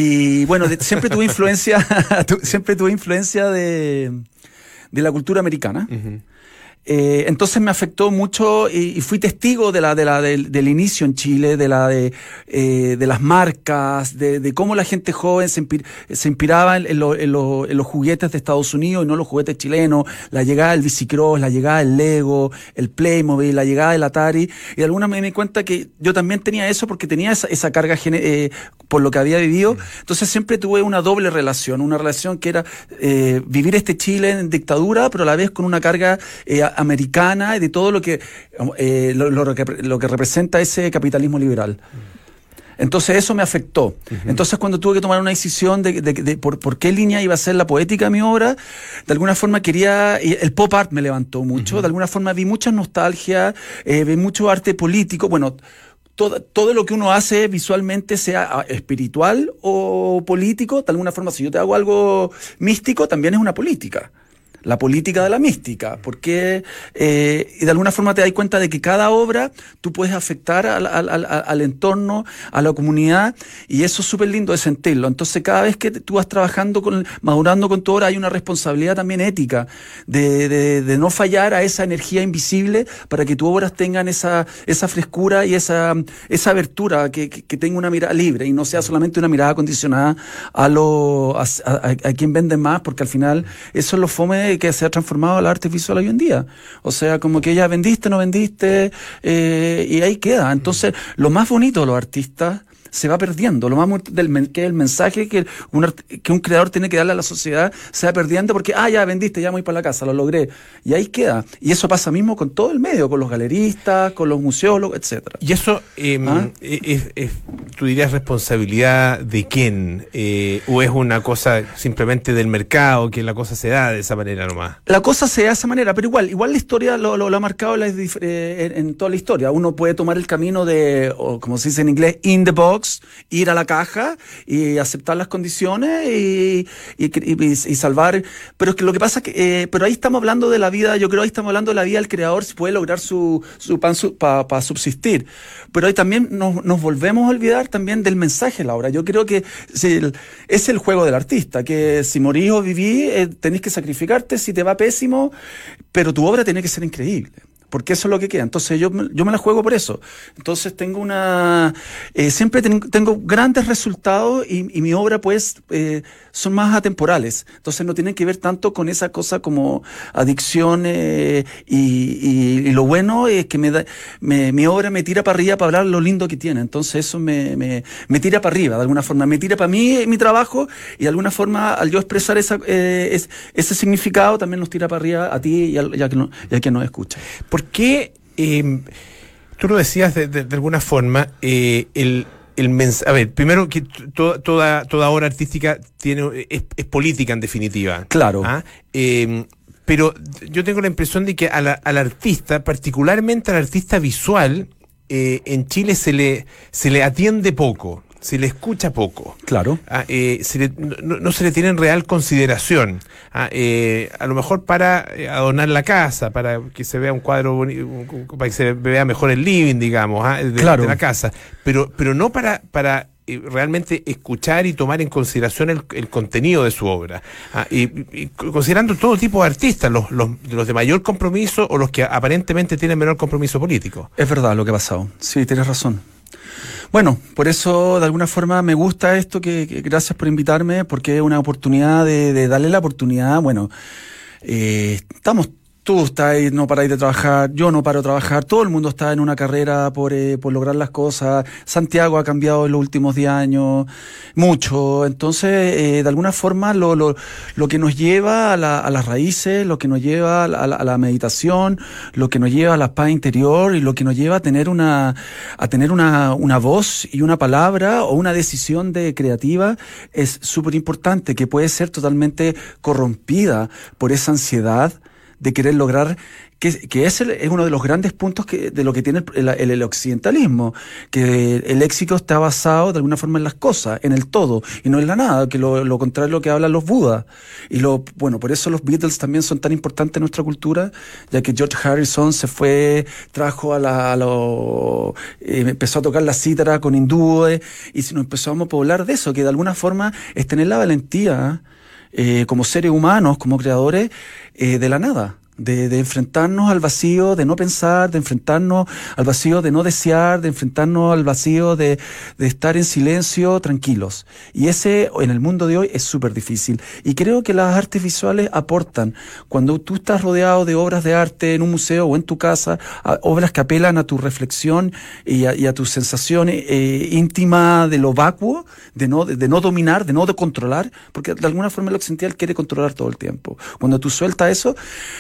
y bueno, de, siempre tuve influencia, tu, siempre tuve influencia de, de la cultura americana. Uh-huh. Eh, entonces me afectó mucho y, y fui testigo de la, de la, del, del inicio en Chile, de la, de, eh, de las marcas, de, de cómo la gente joven se, inspir, se inspiraba en, en, lo, en, lo, en los juguetes de Estados Unidos y no los juguetes chilenos, la llegada del bicicross, la llegada del Lego, el Playmobil, la llegada del Atari, y de alguna manera me di cuenta que yo también tenía eso porque tenía esa, esa carga gene, eh, por lo que había vivido. Entonces siempre tuve una doble relación, una relación que era eh, vivir este Chile en dictadura, pero a la vez con una carga eh, americana y de todo lo que, eh, lo, lo, que lo que representa ese capitalismo liberal. Entonces eso me afectó. Uh-huh. Entonces cuando tuve que tomar una decisión de, de, de, de por, por qué línea iba a ser la poética de mi obra, de alguna forma quería, el pop art me levantó mucho, uh-huh. de alguna forma vi mucha nostalgia, eh, vi mucho arte político, bueno, Todo, todo lo que uno hace visualmente, sea espiritual o político, de alguna forma, si yo te hago algo místico, también es una política. La política de la mística, porque eh, y de alguna forma te das cuenta de que cada obra tú puedes afectar al, al, al, al entorno, a la comunidad, y eso es súper lindo de sentirlo. Entonces cada vez que tú vas trabajando, con, madurando con tu obra, hay una responsabilidad también ética de, de, de no fallar a esa energía invisible para que tus obras tengan esa, esa frescura y esa, esa abertura, que, que, que tenga una mirada libre y no sea solamente una mirada condicionada a, lo, a, a, a quien vende más, porque al final eso es lo fome que se ha transformado el arte visual hoy en día. O sea, como que ya vendiste, no vendiste, eh, y ahí queda. Entonces, lo más bonito de los artistas se va perdiendo. Lo más del que el mensaje que un, que un creador tiene que darle a la sociedad se va perdiendo porque, ah, ya vendiste, ya me voy para la casa, lo logré. Y ahí queda. Y eso pasa mismo con todo el medio, con los galeristas, con los museólogos, etcétera. Y eso, eh, ¿Ah? es, es, tú dirías, responsabilidad de quién, eh, o es una cosa simplemente del mercado, que la cosa se da de esa manera nomás. La cosa se da de esa manera, pero igual, igual la historia lo, lo, lo ha marcado la, eh, en, en toda la historia. Uno puede tomar el camino de, o como se dice en inglés, in the box, ir a la caja y aceptar las condiciones y, y, y, y salvar. Pero es que lo que pasa es que, eh, pero ahí estamos hablando de la vida, yo creo ahí estamos hablando de la vida del creador, si puede lograr su, su pan su, para pa subsistir. Pero ahí también nos, nos volvemos a olvidar también del mensaje de la obra. Yo creo que si el, es el juego del artista, que si morís o vivís, eh, tenés que sacrificarte si te va pésimo, pero tu obra tiene que ser increíble. porque eso es lo que queda. Entonces yo, yo me la juego por eso. Entonces tengo una... Eh, siempre ten, tengo grandes resultados y, y mi obra pues eh, son más atemporales. Entonces no tienen que ver tanto con esa cosa como adicción eh, y, y, y lo bueno es que me da, me, mi obra me tira para arriba para hablar lo lindo que tiene. Entonces eso me, me, me tira para arriba de alguna forma. Me tira para mí mi trabajo y de alguna forma al yo expresar esa, eh, es, ese significado también nos tira para arriba a ti y a, y a, no, y a quien nos escucha. ¿Por qué, eh, tú lo decías de, de, de alguna forma, eh, el, el mens- a ver, primero que to- toda, toda obra artística tiene es, es política en definitiva. Claro. ¿Ah? Eh, pero yo tengo la impresión de que a la, al artista, particularmente al artista visual, eh, en Chile se le, se le atiende poco. Se le escucha poco. Claro. Ah, eh, se le, no, no se le tiene en real consideración. Ah, eh, a lo mejor para eh, adornar la casa, para que se vea un cuadro bonito, para que se vea mejor el living, digamos, ah, de, claro. de la casa. Pero, pero no para, para eh, realmente escuchar y tomar en consideración el, el contenido de su obra. Ah, y, y considerando todo tipo de artistas, los, los, los de mayor compromiso o los que aparentemente tienen menor compromiso político. Es verdad lo que ha pasado. Sí, tienes razón. Bueno, por eso de alguna forma me gusta esto, que, que gracias por invitarme, porque es una oportunidad de, de darle la oportunidad. Bueno, eh, estamos, tú estás ahí, no paráis de trabajar, yo no paro de trabajar, todo el mundo está en una carrera por, eh, por lograr las cosas. Santiago ha cambiado en los últimos diez años mucho, entonces eh, de alguna forma lo, lo, lo que nos lleva a, la, a las raíces, lo que nos lleva a la, a la meditación, lo que nos lleva a la paz interior y lo que nos lleva a tener una, a tener una, una voz y una palabra o una decisión de creativa es súper importante, que puede ser totalmente corrompida por esa ansiedad de querer lograr, que, que ese es uno de los grandes puntos que, de lo que tiene el, el, el occidentalismo, que el éxito está basado de alguna forma en las cosas, en el todo, y no en la nada, que lo, lo contrario es lo que hablan los budas. Y lo, bueno, por eso los Beatles también son tan importantes en nuestra cultura, ya que George Harrison se fue, trajo a la, a lo, eh, empezó a tocar la cítara con hindúes, y si nos empezamos a poblar de eso, que de alguna forma es tener la valentía, eh, como seres humanos, como creadores, eh, de la nada. De, de enfrentarnos al vacío, de no pensar, de enfrentarnos al vacío de no desear, de enfrentarnos al vacío de, de estar en silencio, tranquilos. Y ese, en el mundo de hoy, es súper difícil. Y creo que las artes visuales aportan. Cuando tú estás rodeado de obras de arte en un museo o en tu casa, a, obras que apelan a tu reflexión y a, y a tus sensaciones eh, íntimas de lo vacuo, de no, de, de no dominar, de no de controlar, porque de alguna forma el occidental quiere controlar todo el tiempo. Cuando tú sueltas eso,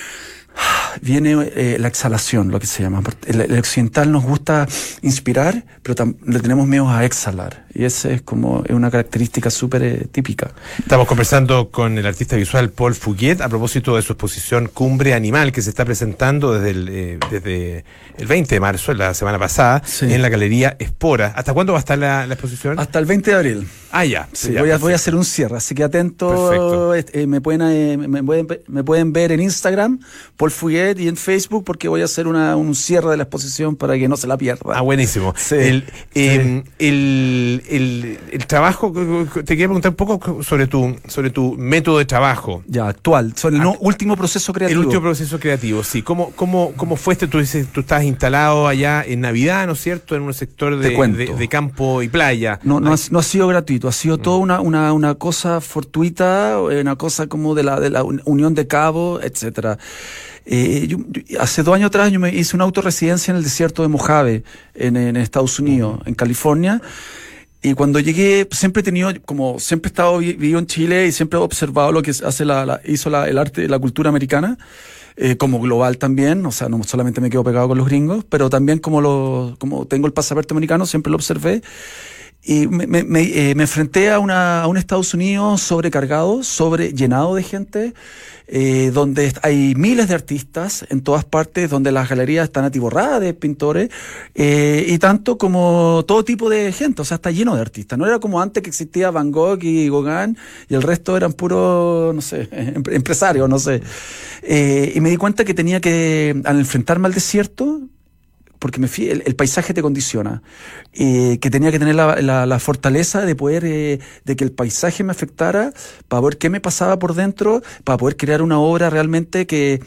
viene eh, la exhalación, lo que se llama. El, el occidental nos gusta inspirar, pero tam- le tenemos miedo a exhalar. Y esa es como es una característica súper eh, típica. Estamos conversando con el artista visual Paul Fouquier a propósito de su exposición Cumbre Animal, que se está presentando desde el, eh, desde el veinte de marzo, la semana pasada, sí, en la Galería Espora. ¿Hasta cuándo va a estar la, la exposición? Hasta el veinte de abril. Ah, ya. Sí, ya voy, a, voy a hacer un cierre, así que atento. Eh, me, pueden, eh, me, pueden, me pueden ver en Instagram, Paul Fouquier, y en Facebook, porque voy a hacer una, un cierre de la exposición para que no se la pierda. Ah, buenísimo. Sí, el, sí. Eh, el, el, el trabajo, te quería preguntar un poco sobre tu, sobre tu método de trabajo. Ya, actual, sobre el no, último proceso creativo. El último proceso creativo, sí. ¿Cómo, cómo, cómo fue este? Tú dices, tú estás instalado allá en Navidad, ¿no es cierto? En un sector de, de, de campo y playa. No, no, ha, no ha sido gratuito, ha sido mm. toda una, una, una cosa fortuita, una cosa como de la, de la Unión de Cabo, etcétera. Eh, yo, yo, hace dos años atrás yo me hice una autorresidencia en el desierto de Mojave, en, en Estados Unidos, en California. Y cuando llegué, siempre he tenido, como siempre he estado vivido en Chile y siempre he observado lo que hace la, la hizo la, el arte, la cultura americana, eh, como global también. O sea, no solamente me quedo pegado con los gringos, pero también como lo, como tengo el pasaporte americano, siempre lo observé. Y me, me, me, eh, me enfrenté a, una, a un Estados Unidos sobrecargado, sobre, llenado de gente, eh, donde hay miles de artistas en todas partes, donde las galerías están atiborradas de pintores, eh, y tanto como todo tipo de gente, o sea, está lleno de artistas. No era como antes que existía Van Gogh y Gauguin, y el resto eran puros, no sé, empresarios, no sé. Eh, y me di cuenta que tenía que, al enfrentarme al desierto, porque me fui, el, el paisaje te condiciona, eh, que tenía que tener la, la, la fortaleza de poder, eh, de que el paisaje me afectara, para ver qué me pasaba por dentro, para poder crear una obra realmente que,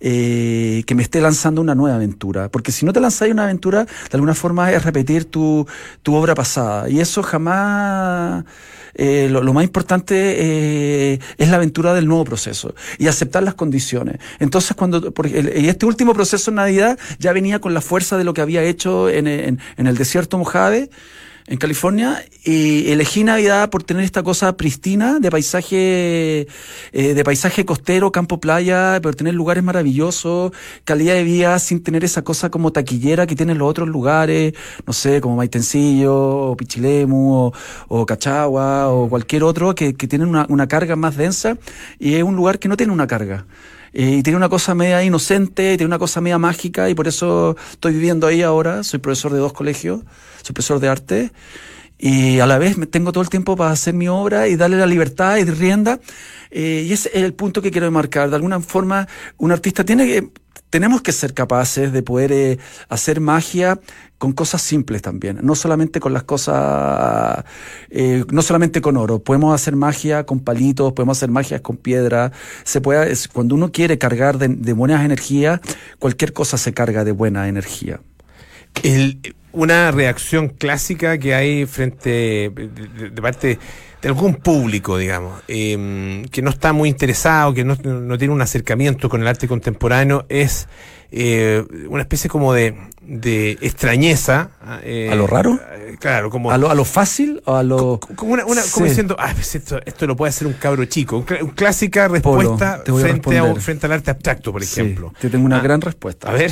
eh, que me esté lanzando una nueva aventura. Porque si no te lanzáis una aventura, de alguna forma es repetir tu, tu obra pasada. Y eso jamás... Eh, lo, lo más importante eh, es la aventura del nuevo proceso y aceptar las condiciones. Entonces, cuando por, el, este último proceso en Navidad ya venía con la fuerza de lo que había hecho en, en, en el desierto Mojave, en California, y elegí Navidad por tener esta cosa pristina de paisaje, eh, de paisaje costero, campo playa, pero tener lugares maravillosos, calidad de vida, sin tener esa cosa como taquillera que tienen los otros lugares, no sé, como Maitencillo, o Pichilemu, o, o Cachagua, o cualquier otro, que, que tienen una, una carga más densa, y es un lugar que no tiene una carga. Eh, y tiene una cosa media inocente, tiene una cosa media mágica, y por eso estoy viviendo ahí ahora. Soy profesor de dos colegios, soy profesor de arte, y a la vez tengo todo el tiempo para hacer mi obra y darle la libertad y rienda, eh, y ese es el punto que quiero marcar. De alguna forma, un artista tiene que... Tenemos que ser capaces de poder eh, hacer magia con cosas simples también, no solamente con las cosas, eh, no solamente con oro. Podemos hacer magia con palitos, podemos hacer magia con piedra. Se puede, es, cuando uno quiere cargar de, de buenas energías, cualquier cosa se carga de buena energía. El, una reacción clásica que hay frente de, de, de parte de algún público, digamos, eh, que no está muy interesado, que no, no tiene un acercamiento con el arte contemporáneo, es eh, una especie como de, de extrañeza. Eh, ¿A lo raro? Claro, como... ¿A lo, a lo fácil o a lo...? Como, una, una, sí. como diciendo, ah, pues esto, esto lo puede hacer un cabro chico. Una clásica respuesta Polo, frente, a, frente al arte abstracto, por ejemplo. Sí, te tengo una ah, gran respuesta. A ver.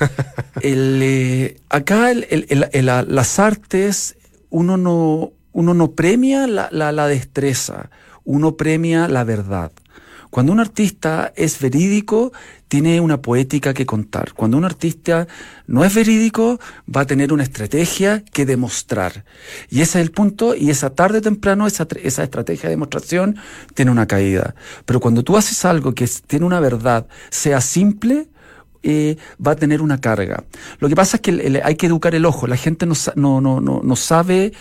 el, eh, acá el, el, el, el, el, las artes, uno no... Uno no premia la, la, la destreza, uno premia la verdad. Cuando un artista es verídico, tiene una poética que contar. Cuando un artista no es verídico, va a tener una estrategia que demostrar. Y ese es el punto, y esa tarde o temprano, esa, esa estrategia de demostración tiene una caída. Pero cuando tú haces algo que tiene una verdad, sea simple, Eh, va a tener una carga. Lo que pasa es que el, el, hay que educar el ojo. La gente no, no, no, no, no sabe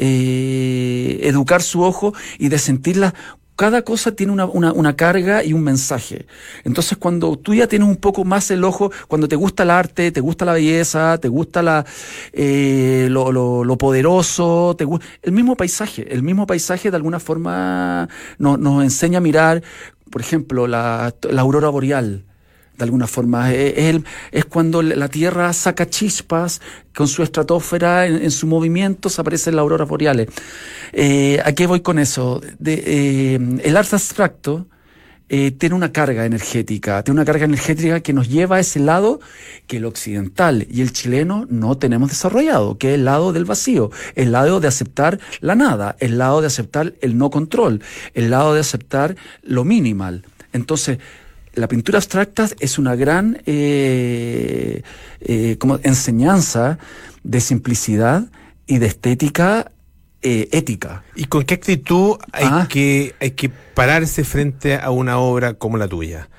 eh, educar su ojo y de sentirla. Cada cosa tiene una, una, una carga y un mensaje. Entonces, cuando tú ya tienes un poco más el ojo, cuando te gusta el arte, te gusta la belleza, te gusta la, eh, lo, lo, lo poderoso, te gusta, el mismo paisaje, el mismo paisaje de alguna forma nos, nos enseña a mirar, por ejemplo, la, la aurora boreal. De alguna forma, es, es, es cuando la Tierra saca chispas con su estratosfera en, en su movimiento, se aparecen las auroras boreales. Eh, ¿A qué voy con eso? De, eh, el arte abstracto eh, tiene una carga energética, tiene una carga energética que nos lleva a ese lado que el occidental y el chileno no tenemos desarrollado, que es el lado del vacío, el lado de aceptar la nada, el lado de aceptar el no control, el lado de aceptar lo minimal. Entonces, la pintura abstracta es una gran eh, eh, como enseñanza de simplicidad y de estética eh, ética. ¿Y con qué actitud hay, ah. que, hay que pararse frente a una obra como la tuya?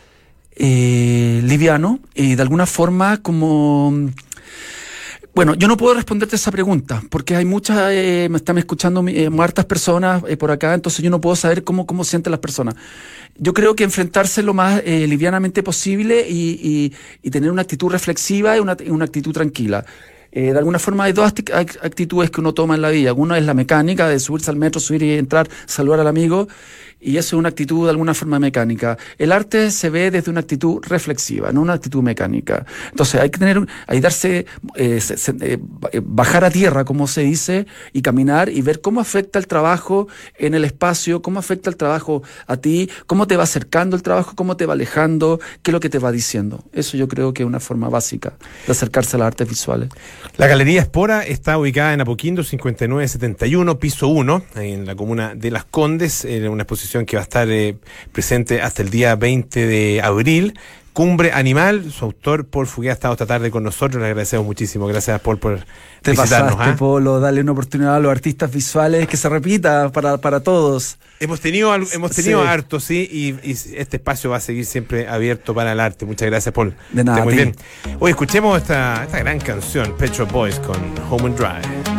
Eh, liviano, y de alguna forma como... Bueno, yo no puedo responderte esa pregunta, porque hay muchas, eh, me están escuchando eh, hartas personas eh, por acá, entonces yo no puedo saber cómo, cómo sienten las personas. Yo creo que enfrentarse lo más eh, livianamente posible y, y, y tener una actitud reflexiva y una, una actitud tranquila. Eh, de alguna forma hay dos actitudes que uno toma en la vida. Una es la mecánica de subirse al metro, subir y entrar, saludar al amigo, y eso es una actitud de alguna forma mecánica. El arte se ve desde una actitud reflexiva, no una actitud mecánica. Entonces hay que tener, hay darse, eh, se, se, eh, bajar a tierra, como se dice, y caminar y ver cómo afecta el trabajo en el espacio, cómo afecta el trabajo a ti, cómo te va acercando el trabajo, cómo te va alejando, qué es lo que te va diciendo. Eso yo creo que es una forma básica de acercarse a las artes visuales. La Galería Espora está ubicada en Apoquindo cincuenta y nueve setenta y uno, piso uno, en la comuna de Las Condes, en una exposición que va a estar eh, presente hasta el día veinte de abril, Cumbre Animal. Su autor, Paul Fugué, ha estado esta tarde con nosotros. Le agradecemos muchísimo. Gracias, Paul, por Te visitarnos. pasaste, ¿eh? Polo, darle una oportunidad a los artistas visuales que se repita para, para todos. Hemos tenido, hemos tenido Sí. harto, sí, y, y este espacio va a seguir siempre abierto para el arte. Muchas gracias, Paul. De nada, Esté muy a ti. bien. Hoy escuchemos esta, esta gran canción, Pet Shop Boys, con Home and Dry.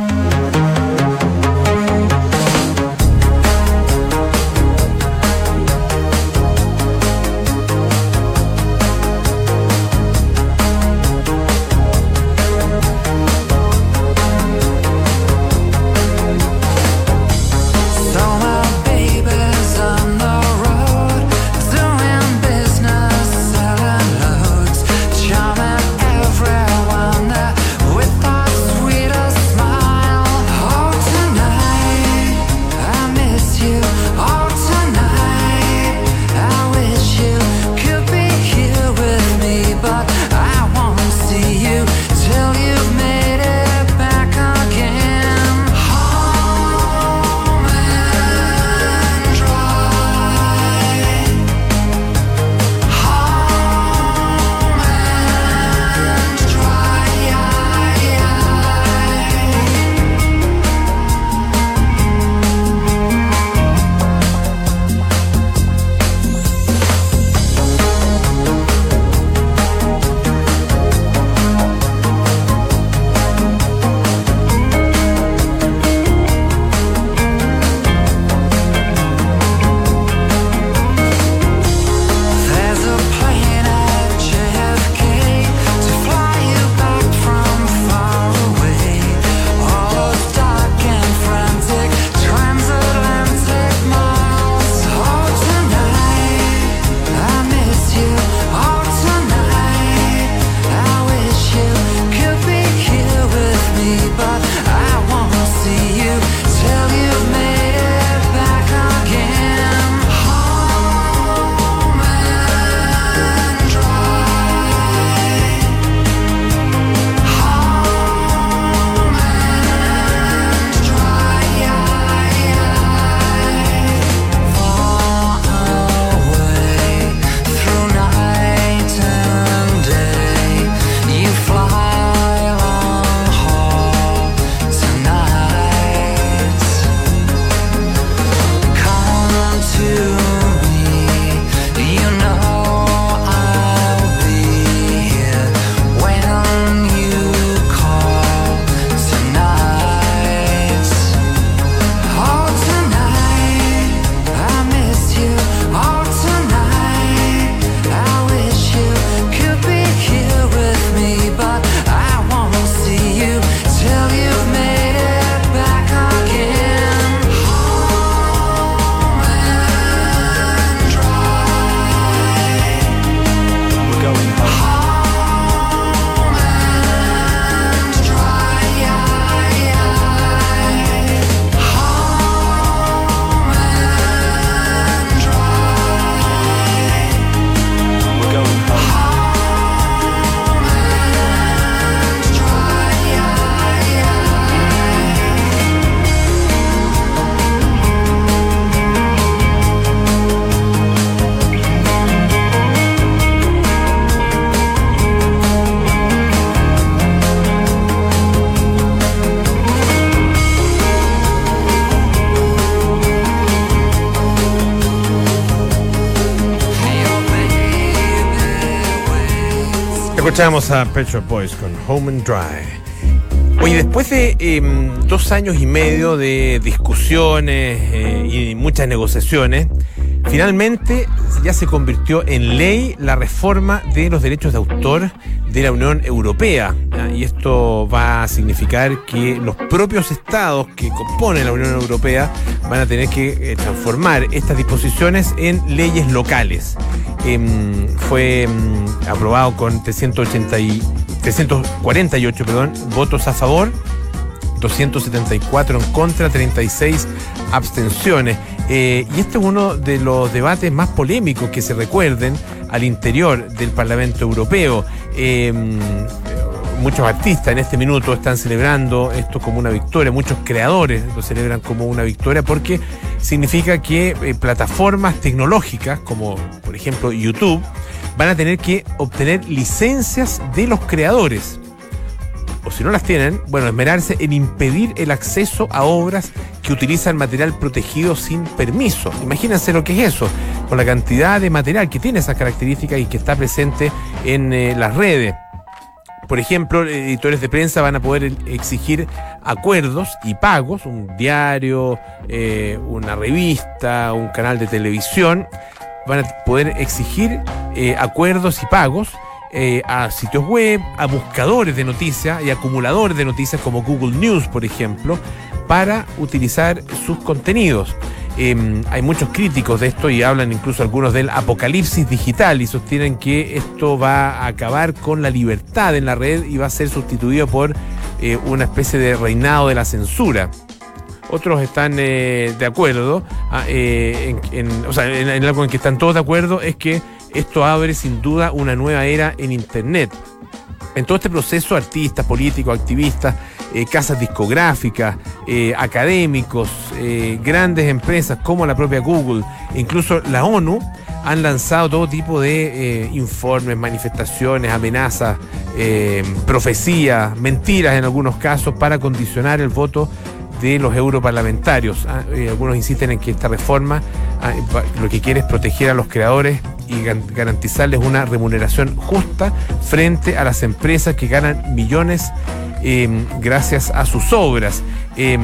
Escuchamos a Pet Shop Boys con Home and Dry. Oye, después de eh, dos años y medio de discusiones eh, y muchas negociaciones, finalmente ya se convirtió en ley la reforma de los derechos de autor de la Unión Europea. ¿Ya? Y esto va a significar que los propios estados que componen la Unión Europea van a tener que eh, transformar estas disposiciones en leyes locales. Eh, fue eh, aprobado con trescientos ochenta y, trescientos cuarenta y ocho perdón, votos a favor, doscientos setenta y cuatro en contra, treinta y seis abstenciones. Eh, y este es uno de los debates más polémicos que se recuerden al interior del Parlamento Europeo. Eh, muchos artistas en este minuto están celebrando esto como una victoria, muchos creadores lo celebran como una victoria porque significa que eh, plataformas tecnológicas como por ejemplo YouTube van a tener que obtener licencias de los creadores. O si no las tienen, bueno, esmerarse en impedir el acceso a obras que utilizan material protegido sin permiso. Imagínense lo que es eso, con la cantidad de material que tiene esas características y que está presente en eh, las redes. Por ejemplo, editores de prensa van a poder exigir acuerdos y pagos, un diario, eh, una revista, un canal de televisión, van a poder exigir eh, acuerdos y pagos eh, a sitios web, a buscadores de noticias y acumuladores de noticias como Google News, por ejemplo, para utilizar sus contenidos. Eh, hay muchos críticos de esto y hablan incluso algunos del apocalipsis digital y sostienen que esto va a acabar con la libertad en la red y va a ser sustituido por eh, una especie de reinado de la censura. Otros están eh, de acuerdo, eh, en, en, o sea, en, en algo en que están todos de acuerdo es que esto abre sin duda una nueva era en Internet. En todo este proceso, artistas, políticos, activistas, eh, casas discográficas, eh, académicos, eh, grandes empresas como la propia Google, e incluso la ONU, han lanzado todo tipo de eh, informes, manifestaciones, amenazas, eh, profecías, mentiras en algunos casos para condicionar el voto de los europarlamentarios. ¿ah? Eh, algunos insisten en que esta reforma ah, lo que quiere es proteger a los creadores y garantizarles una remuneración justa frente a las empresas que ganan millones eh, gracias a sus obras. Eh,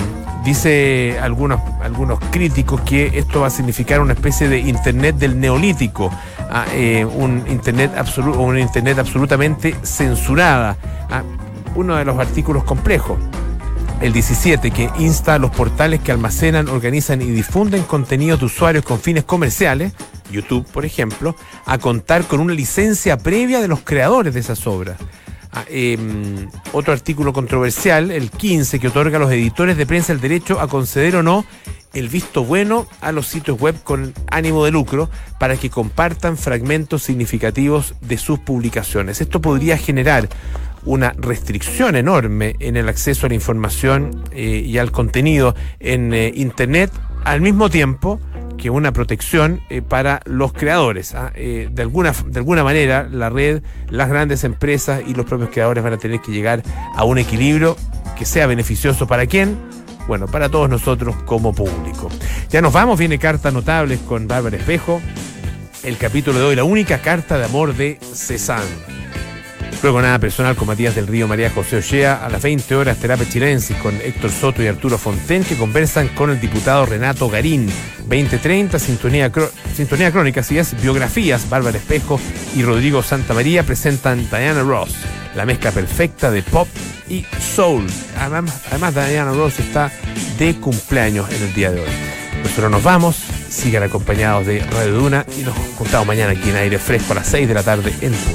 dice algunos, algunos críticos que esto va a significar una especie de Internet del Neolítico, ah, eh, un Internet absolu- una Internet absolutamente censurada. Ah, uno de los artículos complejos, el diecisiete, que insta a los portales que almacenan, organizan y difunden contenidos de usuarios con fines comerciales, YouTube, por ejemplo, a contar con una licencia previa de los creadores de esas obras. Ah, eh, otro artículo controversial, el quince, que otorga a los editores de prensa el derecho a conceder o no el visto bueno a los sitios web con ánimo de lucro para que compartan fragmentos significativos de sus publicaciones. Esto podría generar una restricción enorme en el acceso a la información eh, y al contenido en eh, Internet, al mismo tiempo que una protección eh, para los creadores. ¿ah? Eh, de alguna, de alguna manera, la red, las grandes empresas y los propios creadores van a tener que llegar a un equilibrio que sea beneficioso para quién. Bueno, para todos nosotros como público. Ya nos vamos, viene Cartas Notables con Bárbara Espejo. El capítulo de hoy, la única carta de amor de Cézanne. Luego nada personal con Matías del Río, María José Ochea. A las veinte horas, Terapia Chilensis con Héctor Soto y Arturo Fonten, que conversan con el diputado Renato Garín. veinte treinta, Sintonía, Cro- Sintonía Crónica, así es, biografías. Bárbara Espejo y Rodrigo Santamaría presentan Diana Ross, la mezcla perfecta de pop y soul. Además, además Diana Ross está de cumpleaños en el día de hoy. Nosotros nos vamos, sigan acompañados de Radio Duna y nos juntamos mañana aquí en Aire Fresco a las seis de la tarde en punto.